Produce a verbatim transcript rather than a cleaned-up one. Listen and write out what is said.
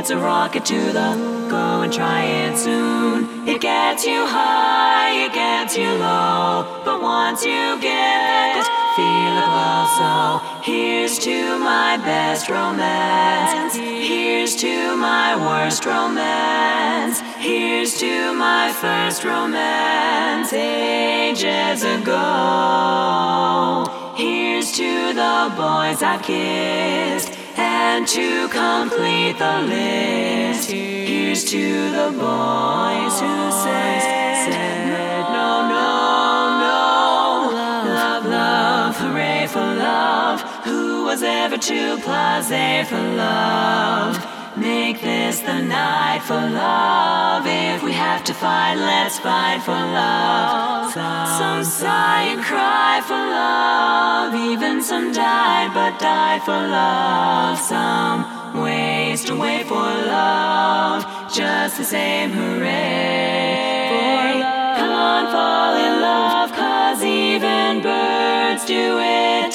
It's a rocket to the go and try it soon. It gets you high, it gets you low, but once you get it, feel a glow. So here's to my best romance. Here's to my worst romance. Here's to my first romance ages ago. Here's to the boys I've kissed, and to complete the list, here's to the boys who said, said no, no, no, love, love, hooray for love. Who was ever too blasé for love? Make this the night for love. If we have to fight, let's fight for love. Some, some sigh and cry for love. Even some died, but died for love. Some waste away for love. Just the same, hooray for love. Come on, fall in love, 'cause even birds do it.